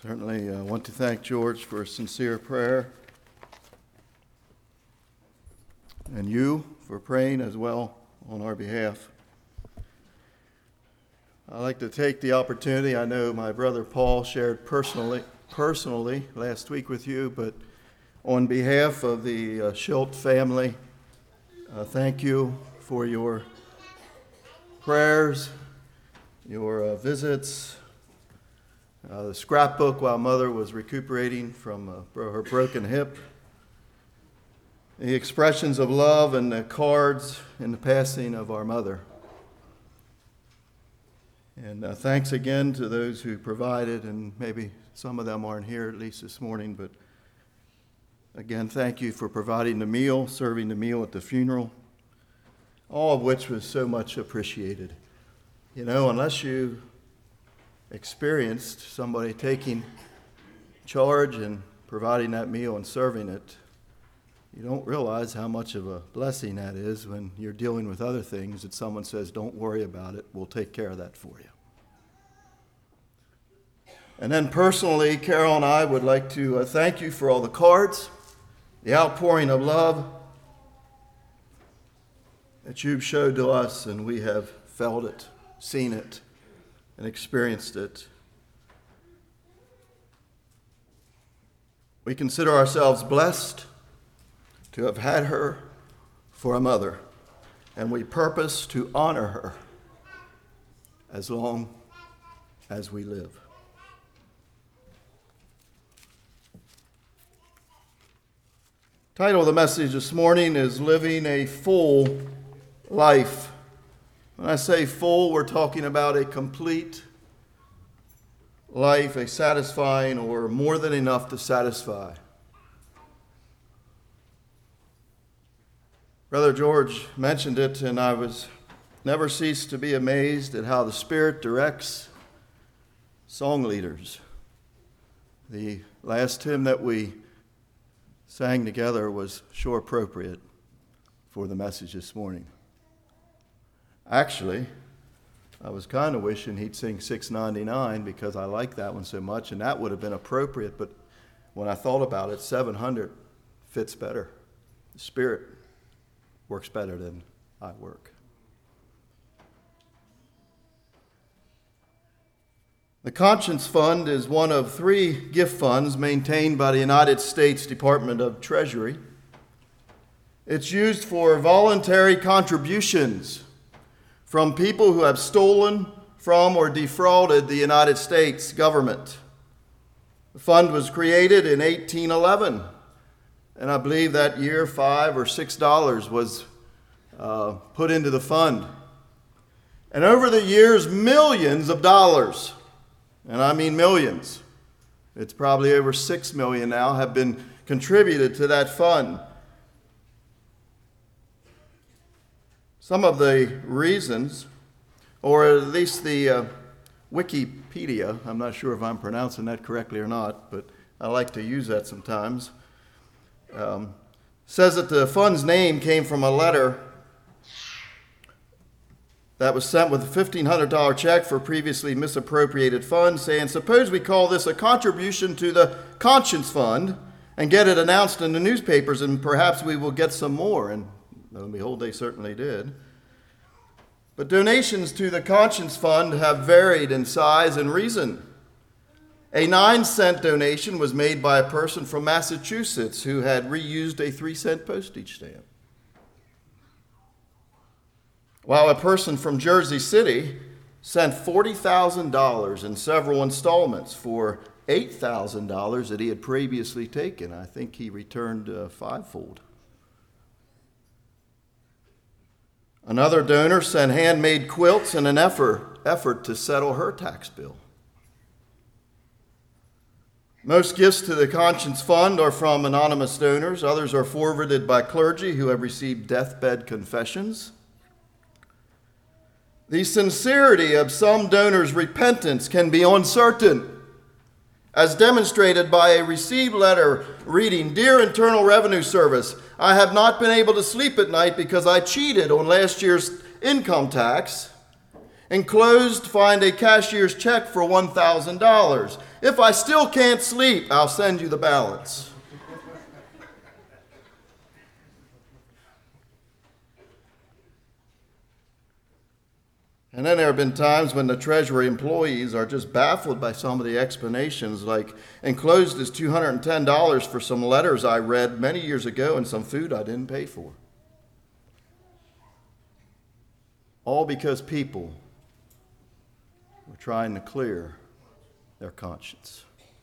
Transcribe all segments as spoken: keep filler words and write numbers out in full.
Certainly I uh, want to thank George for a sincere prayer, and you for praying as well on our behalf. I'd like to take the opportunity. I know my brother Paul shared personally personally last week with you, but on behalf of the uh, Schilt family, uh, thank you for your prayers, your uh, visits, uh, the scrapbook while Mother was recuperating from uh, her broken hip, the expressions of love and the cards in the passing of our mother. And uh, thanks again to those who provided, and maybe some of them aren't here at least this morning, but again, thank you for providing the meal, serving the meal at the funeral, all of which was so much appreciated. You know, unless you experienced somebody taking charge and providing that meal and serving it, you don't realize how much of a blessing that is when you're dealing with other things that someone says, don't worry about it, we'll take care of that for you. And then personally, Carol and I would like to uh, thank you for all the cards, the outpouring of love that you've showed to us, and we have felt it, seen it, and experienced it. We consider ourselves blessed to have had her for a mother, and we purpose to honor her as long as we live. Title of the message this morning is Living a Full Life. When I say full, we're talking about a complete life, a satisfying or more than enough to satisfy. Brother George mentioned it, and I was never cease to be amazed at how the Spirit directs song leaders. The last hymn that we sang together was sure appropriate for the message this morning. Actually, I was kind of wishing he'd sing six ninety-nine because I like that one so much, and that would have been appropriate, but when I thought about it, seven hundred fits better. The Spirit works better than I work. The Conscience Fund is one of three gift funds maintained by the United States Department of Treasury. It's used for voluntary contributions from people who have stolen from or defrauded the United States government. The fund was created in eighteen eleven, and I believe that year five or six dollars was uh, put into the fund. And over the years, millions of dollars, and I mean millions, it's probably over six million now, have been contributed to that fund. Some of the reasons, or at least the uh, Wikipedia, I'm not sure if I'm pronouncing that correctly or not, but I like to use that sometimes, um, says that the fund's name came from a letter that was sent with a fifteen hundred dollars check for previously misappropriated funds, saying, suppose we call this a contribution to the Conscience Fund and get it announced in the newspapers, and perhaps we will get some more. And lo and behold, they certainly did. But donations to the Conscience Fund have varied in size and reason. A nine cent donation was made by a person from Massachusetts who had reused a three cent postage stamp, while a person from Jersey City sent forty thousand dollars in several installments for eight thousand dollars that he had previously taken. I think he returned uh, fivefold. Another donor sent handmade quilts in an effort, effort to settle her tax bill. Most gifts to the Conscience Fund are from anonymous donors. Others are forwarded by clergy who have received deathbed confessions. The sincerity of some donors' repentance can be uncertain, as demonstrated by a received letter reading, Dear Internal Revenue Service, I have not been able to sleep at night because I cheated on last year's income tax Enclosed, find a cashier's check for one thousand dollars. If I still can't sleep, I'll send you the balance. And then there have been times when the Treasury employees are just baffled by some of the explanations, like enclosed is two hundred ten dollars for some letters I read many years ago and some food I didn't pay for. All because people were trying to clear their conscience.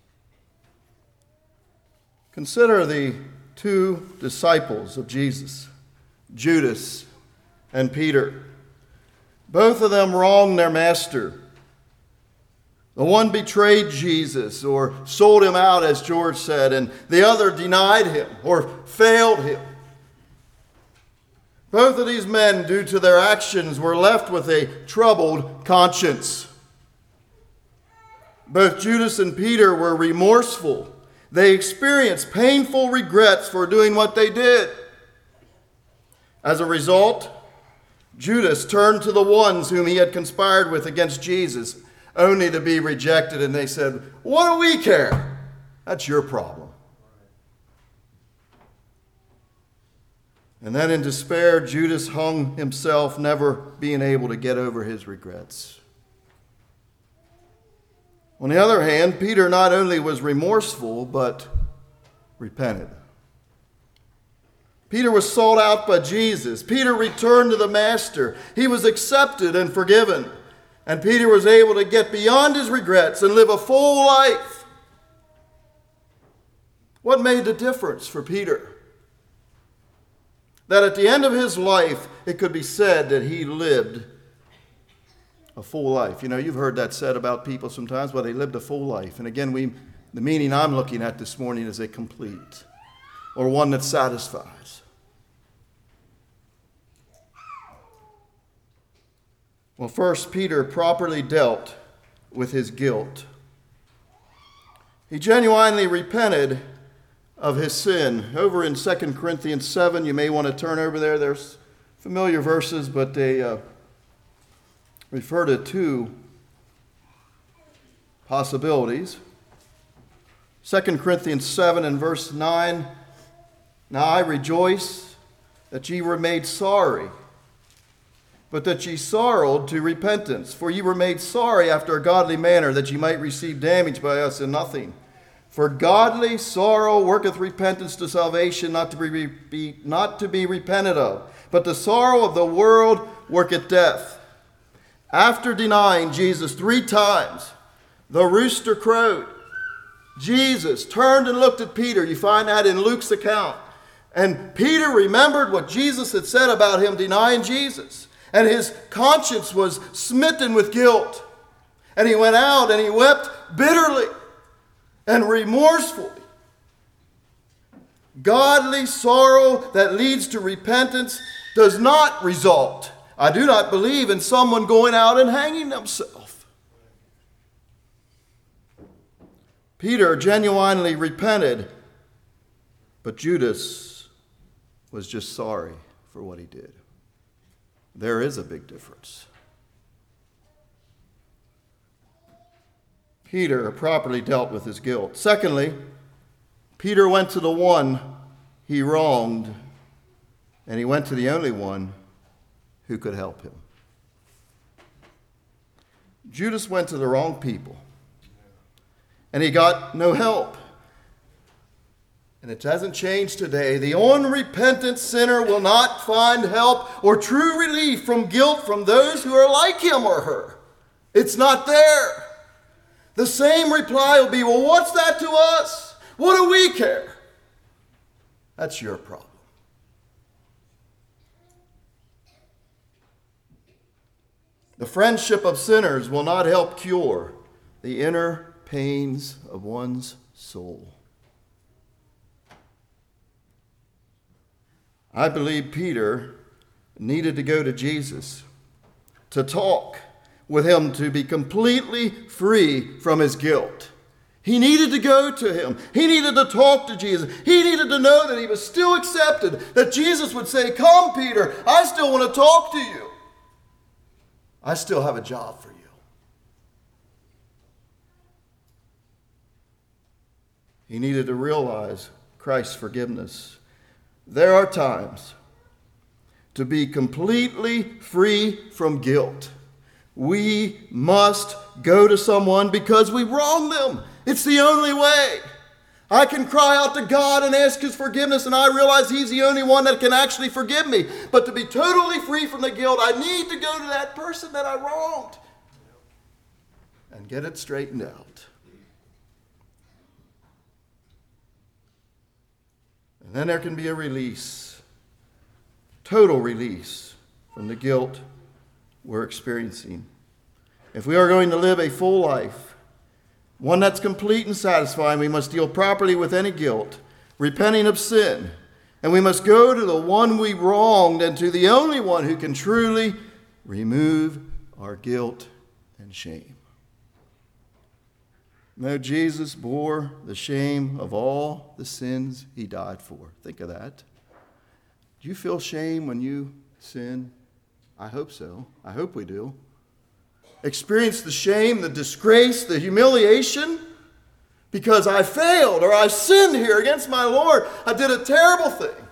Consider the two disciples of Jesus, Judas and Peter. Both of them wronged their master. The one betrayed Jesus or sold him out, as George said, and the other denied him or failed him. Both of these men, due to their actions, were left with a troubled conscience. Both Judas and Peter were remorseful. They experienced painful regrets for doing what they did. As a result, Judas turned to the ones whom he had conspired with against Jesus, only to be rejected, and they said, "What do we care? That's your problem." And then in despair, Judas hung himself, never being able to get over his regrets. On the other hand, Peter not only was remorseful, but repented. Peter was sold out by Jesus. Peter returned to the Master. He was accepted and forgiven. And Peter was able to get beyond his regrets and live a full life. What made the difference for Peter? That at the end of his life, it could be said that he lived a full life. You know, you've heard that said about people sometimes, well, they lived a full life. And again, we, the meaning I'm looking at this morning is a complete, or one that satisfies. Well, first, Peter properly dealt with his guilt. He genuinely repented of his sin. Over in Second Corinthians seven, you may want to turn over there. There's familiar verses, but they uh, refer to two possibilities. Second Corinthians seven and verse nine, "Now I rejoice that ye were made sorry, but that ye sorrowed to repentance. For ye were made sorry after a godly manner, that ye might receive damage by us in nothing. For godly sorrow worketh repentance to salvation, not to be, be, not to be repented of. But the sorrow of the world worketh death." After denying Jesus three times, the rooster crowed. Jesus turned and looked at Peter. You find that in Luke's account. And Peter remembered what Jesus had said about him denying Jesus. And his conscience was smitten with guilt. And he went out and he wept bitterly and remorsefully. Godly sorrow that leads to repentance does not result, I do not believe, in someone going out and hanging themselves. Peter genuinely repented, but Judas was just sorry for what he did. There is a big difference. Peter properly dealt with his guilt. Secondly, Peter went to the one he wronged, and he went to the only one who could help him. Judas went to the wrong people, and he got no help. And it hasn't changed today. The unrepentant sinner will not find help or true relief from guilt from those who are like him or her. It's not there. The same reply will be, well, what's that to us? What do we care? That's your problem. The friendship of sinners will not help cure the inner pains of one's soul. I believe Peter needed to go to Jesus to talk with him to be completely free from his guilt. He needed to go to him. He needed to talk to Jesus. He needed to know that he was still accepted, that Jesus would say, "Come, Peter, I still want to talk to you. I still have a job for you. He needed to realize Christ's forgiveness. There are times to be completely free from guilt. We must go to someone because we wronged them. It's the only way. I can cry out to God and ask His forgiveness, and I realize He's the only one that can actually forgive me. But to be totally free from the guilt, I need to go to that person that I wronged and get it straightened out. And then there can be a release, total release from the guilt we're experiencing. If we are going to live a full life, one that's complete and satisfying, we must deal properly with any guilt, repenting of sin. And we must go to the one we wronged and to the only one who can truly remove our guilt and shame. No, Jesus bore the shame of all the sins He died for. Think of that. Do you feel shame when you sin? I hope so. I hope we do. Experience the shame, the disgrace, the humiliation because I failed or I sinned here against my Lord. I did a terrible thing.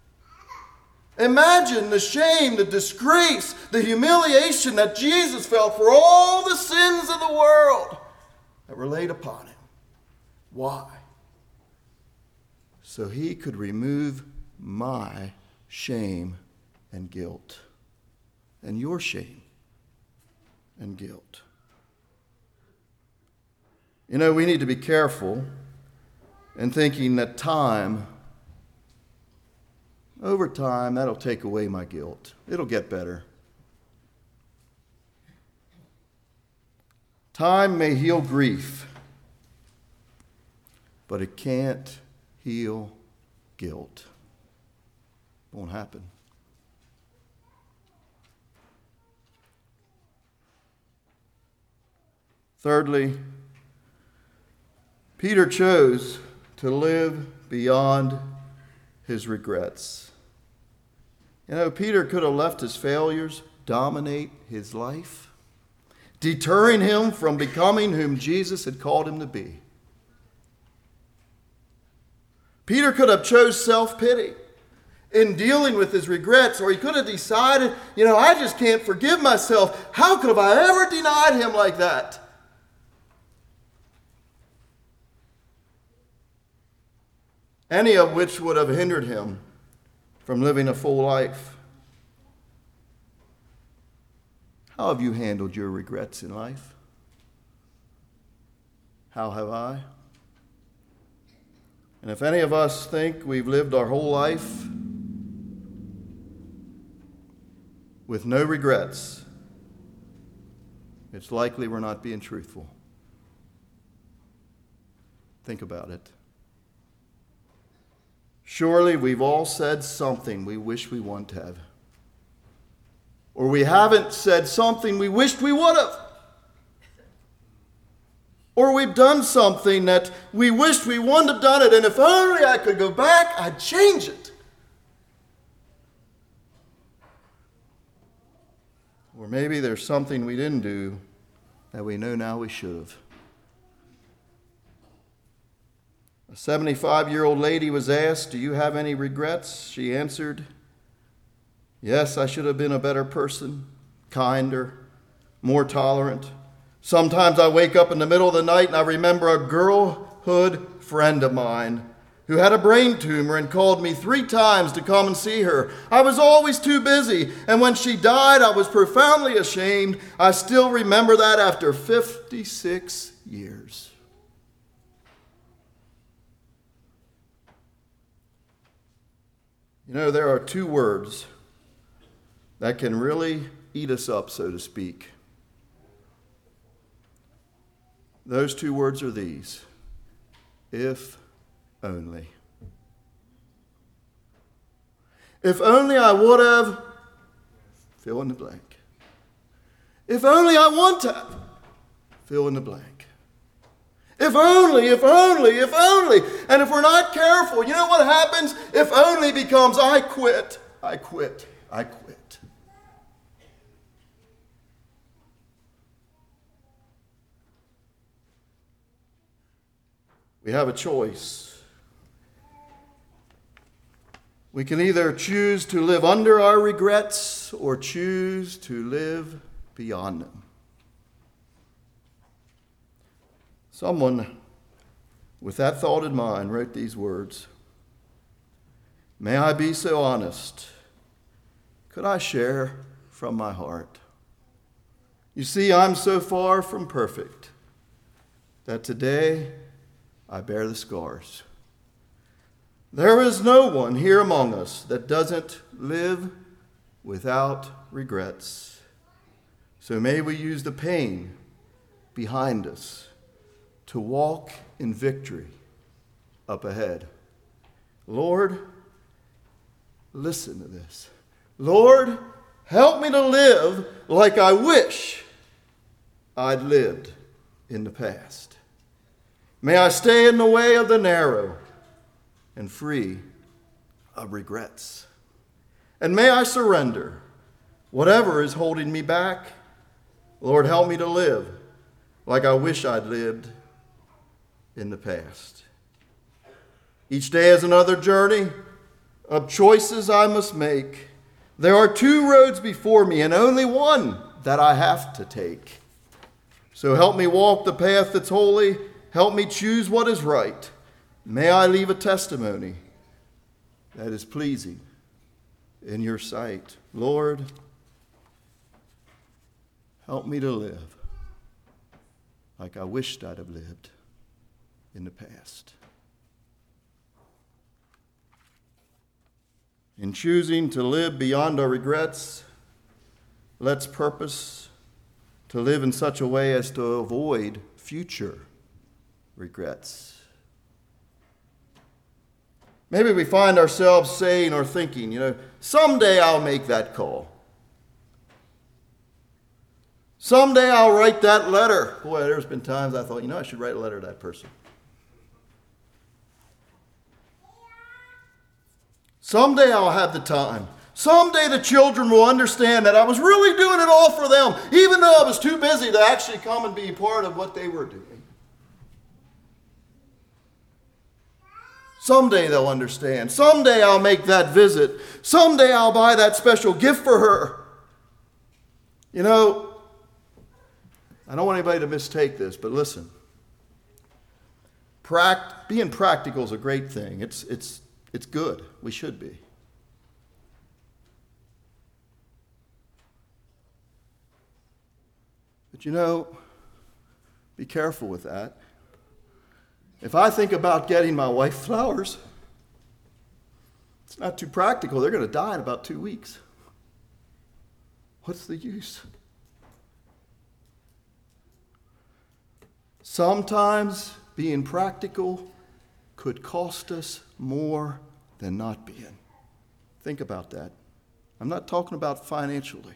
Imagine the shame, the disgrace, the humiliation that Jesus felt for all the sins of the world that were laid upon Him. Why? So He could remove my shame and guilt and your shame and guilt. You know, we need to be careful in thinking that time, over time, that'll take away my guilt. It'll get better. Time may heal grief, but it can't heal guilt. Won't happen. Thirdly, Peter chose to live beyond his regrets. You know, Peter could have left his failures dominate his life, deterring him from becoming whom Jesus had called him to be. Peter could have chose self-pity in dealing with his regrets, or he could have decided, you know, I just can't forgive myself. How could have I ever denied Him like that? Any of which would have hindered him from living a full life. How have you handled your regrets in life? How have I? And if any of us think we've lived our whole life with no regrets, it's likely we're not being truthful. Think about it. Surely we've all said something we wish we wouldn't have. Or we haven't said something we wished we would have. Or we've done something that we wished we wouldn't have done it, and if only I could go back, I'd change it. Or maybe there's something we didn't do that we know now we should have. A seventy-five-year-old lady was asked, "Do you have any regrets?" She answered, "Yes, I should have been a better person, kinder, more tolerant. Sometimes I wake up in the middle of the night and I remember a girlhood friend of mine who had a brain tumor and called me three times to come and see her. I was always too busy, and when she died, I was profoundly ashamed. I still remember that after fifty-six years." You know, there are two words that can really eat us up, so to speak. Those two words are these: if only. If only I would have, fill in the blank. If only I want to have, fill in the blank. If only, if only, if only. And if we're not careful, you know what happens? If only becomes I quit, I quit, I quit. We have a choice. We can either choose to live under our regrets or choose to live beyond them. Someone with that thought in mind wrote these words: "May I be so honest? Could I share from my heart? You see, I'm so far from perfect that today I bear the scars. There is no one here among us that doesn't live without regrets. So may we use the pain behind us to walk in victory up ahead." Lord, listen to this. Lord, help me to live like I wish I'd lived in the past. May I stay in the way of the narrow and free of regrets. And may I surrender whatever is holding me back. Lord, help me to live like I wish I'd lived in the past. Each day is another journey of choices I must make. There are two roads before me and only one that I have to take. So help me walk the path that's holy. Help me choose what is right. May I leave a testimony that is pleasing in your sight. Lord, help me to live like I wished I'd have lived in the past. In choosing to live beyond our regrets, let's purpose to live in such a way as to avoid future regrets. Maybe we find ourselves saying or thinking, you know, someday I'll make that call. Someday I'll write that letter. Boy, there's been times I thought, you know, I should write a letter to that person. Someday I'll have the time. Someday the children will understand that I was really doing it all for them, even though I was too busy to actually come and be part of what they were doing. Someday they'll understand. Someday I'll make that visit. Someday I'll buy that special gift for her. You know, I don't want anybody to mistake this, but listen. Pract- being practical is a great thing. It's, it's, it's good. We should be. But you know, be careful with that. If I think about getting my wife flowers, it's not too practical. They're going to die in about two weeks. What's the use? Sometimes being practical could cost us more than not being. Think about that. I'm not talking about financially.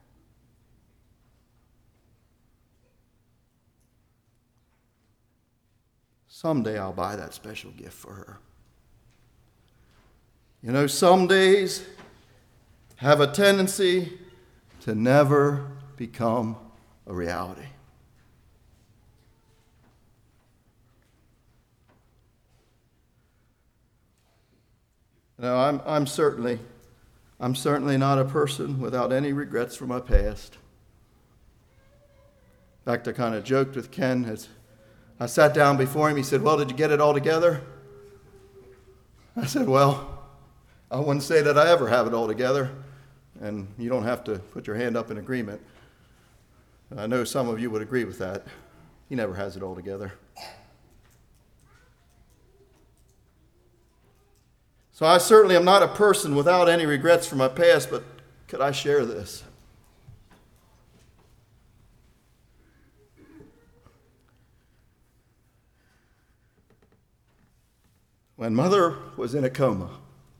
Someday I'll buy that special gift for her. You know, some days have a tendency to never become a reality. No, I'm, I'm certainly, I'm certainly not a person without any regrets for my past. In fact, I kind of joked with Ken as I sat down before him. He said, "Well, did you get it all together?" I said, "Well, I wouldn't say that I ever have it all together, and you don't have to put your hand up in agreement. I know some of you would agree with that. He never has it all together." So I certainly am not a person without any regrets for my past, but could I share this? When Mother was in a coma,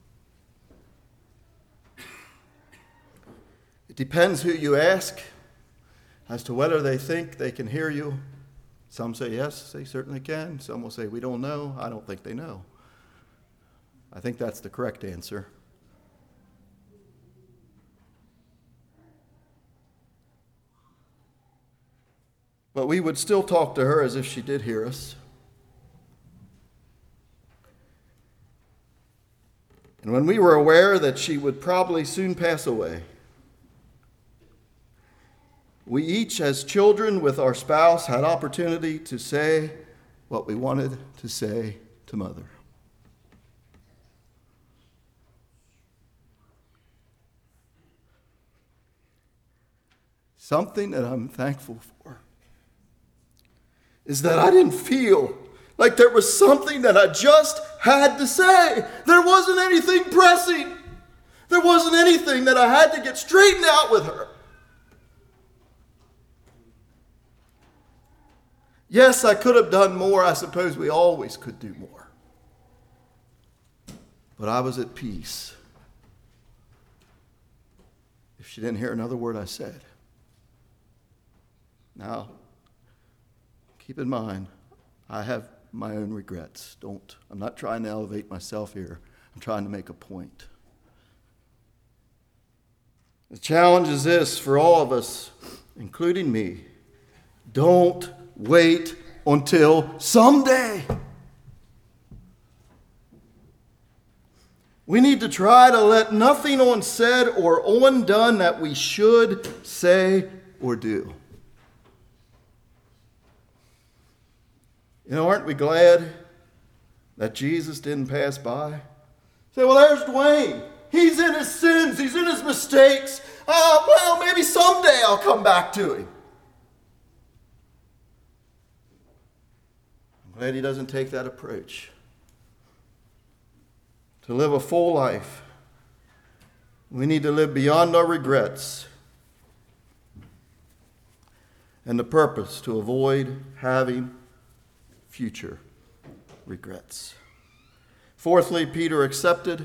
it depends who you ask as to whether they think they can hear you. Some say yes, they certainly can. Some will say, we don't know. I don't think they know. I think that's the correct answer. But we would still talk to her as if she did hear us. And when we were aware that she would probably soon pass away, we each, as children with our spouse, had opportunity to say what we wanted to say to Mother. Something that I'm thankful for is that I didn't feel like there was something that I just had to say. There wasn't anything pressing. There wasn't anything that I had to get straightened out with her. Yes, I could have done more. I suppose we always could do more. But I was at peace if she didn't hear another word I said. Now, keep in mind, I have my own regrets. Don't, I'm not trying to elevate myself here. I'm trying to make a point. The challenge is this for all of us, including me. Don't wait until someday. We need to try to let nothing unsaid or undone that we should say or do. You know, aren't we glad that Jesus didn't pass by? Say, well, there's Dwayne. He's in his sins. He's in his mistakes. Uh, well, maybe someday I'll come back to him. I'm glad he doesn't take that approach. To live a full life, we need to live beyond our regrets and the purpose to avoid having future regrets. Fourthly, Peter accepted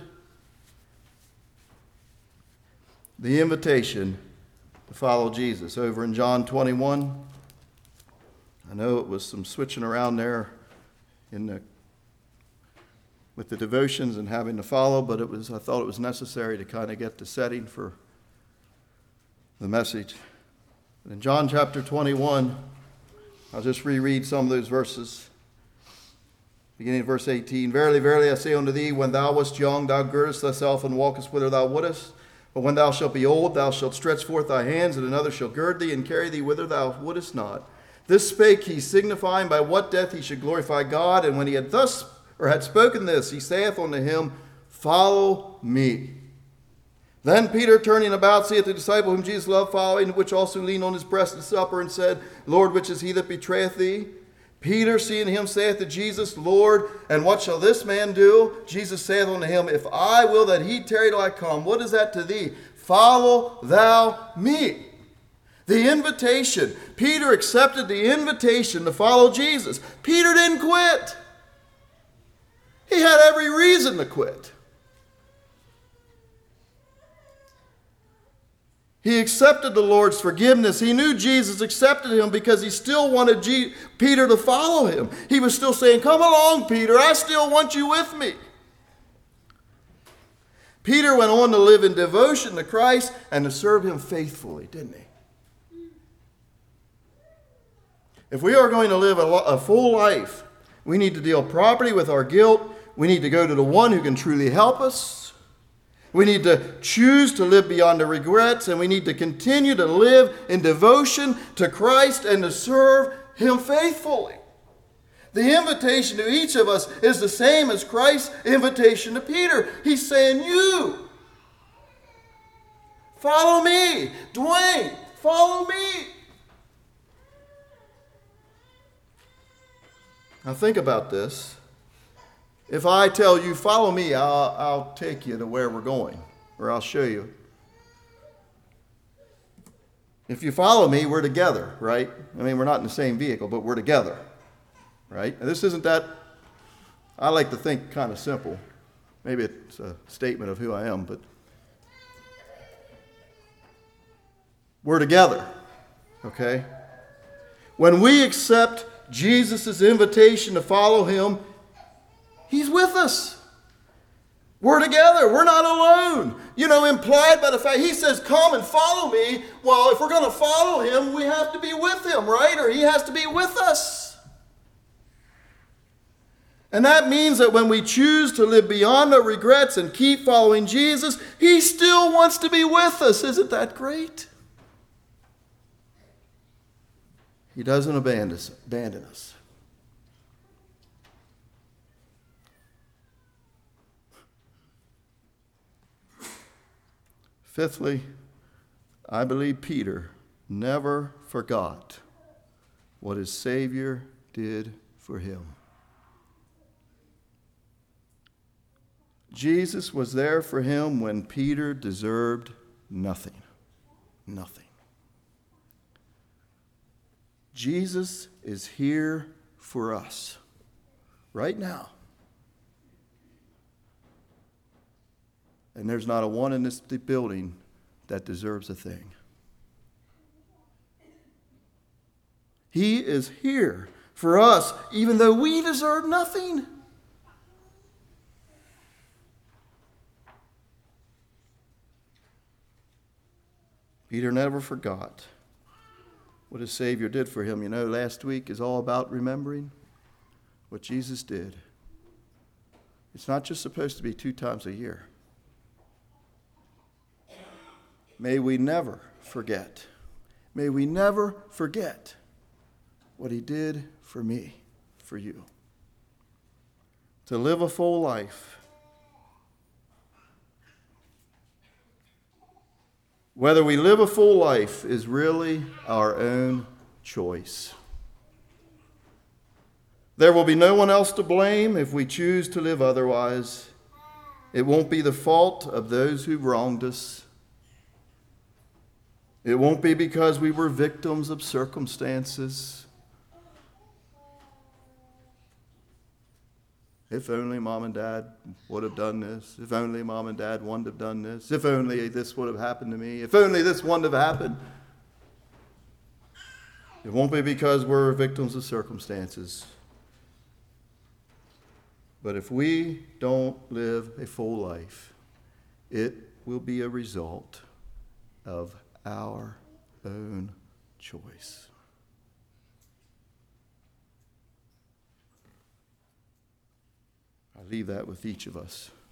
the invitation to follow Jesus. Over in John twenty-one, I know it was some switching around there in the with the devotions and having to follow, but it was I thought it was necessary to kind of get the setting for the message. But in John chapter twenty-one, I'll just reread some of those verses. Beginning of verse eighteen, Verily, verily, I say unto thee, when thou wast young, thou girdest thyself and walkest whither thou wouldest. But when thou shalt be old, thou shalt stretch forth thy hands, and another shall gird thee and carry thee whither thou wouldest not. This spake he, signifying by what death he should glorify God. And when he had thus or had spoken this, he saith unto him, Follow me. Then Peter, turning about, seeth the disciple whom Jesus loved following, which also leaned on his breast at supper, and said, Lord, which is he that betrayeth thee? Peter, seeing him, saith to Jesus, Lord, and what shall this man do? Jesus saith unto him, If I will that he tarry till I come, what is that to thee? Follow thou me. The invitation. Peter accepted the invitation to follow Jesus. Peter didn't quit. He had every reason to quit. He accepted the Lord's forgiveness. He knew Jesus accepted him because he still wanted G- Peter to follow him. He was still saying, Come along, Peter. I still want you with me. Peter went on to live in devotion to Christ and to serve him faithfully, didn't he? If we are going to live a, a full life, we need to deal properly with our guilt. We need to go to the one who can truly help us. We need to choose to live beyond the regrets, and we need to continue to live in devotion to Christ and to serve him faithfully. The invitation to each of us is the same as Christ's invitation to Peter. He's saying, you, follow me. Dwayne, follow me. Now think about this. If I tell you, follow me, I'll, I'll take you to where we're going, or I'll show you. If you follow me, we're together, right? I mean, we're not in the same vehicle, but we're together, right? And this isn't that, I like to think kind of simple. Maybe it's a statement of who I am, but we're together, okay? When we accept Jesus' invitation to follow him, he's with us. We're together. We're not alone. You know, implied by the fact he says, come and follow me. Well, if we're going to follow him, we have to be with him, right? Or he has to be with us. And that means that when we choose to live beyond our regrets and keep following Jesus, He still wants to be with us. Isn't that great? He doesn't abandon us. Abandon us. Fifthly, I believe Peter never forgot what his Savior did for him. Jesus was there for him when Peter deserved nothing. Nothing. Jesus is here for us right now. And there's not a one in this building that deserves a thing. He is here for us, even though we deserve nothing. Peter never forgot what his Savior did for him. You know, last week is all about remembering what Jesus did. It's not just supposed to be two times a year. May we never forget. May we never forget what He did for me, for you. To live a full life. Whether we live a full life is really our own choice. There will be no one else to blame if we choose to live otherwise. It won't be the fault of those who wronged us. It won't be because we were victims of circumstances. If only mom and dad would have done this. If only mom and dad wouldn't have done this. If only this would have happened to me. If only this wouldn't have happened. It won't be because we're victims of circumstances. But if we don't live a full life, it will be a result of our own choice. I leave that with each of us.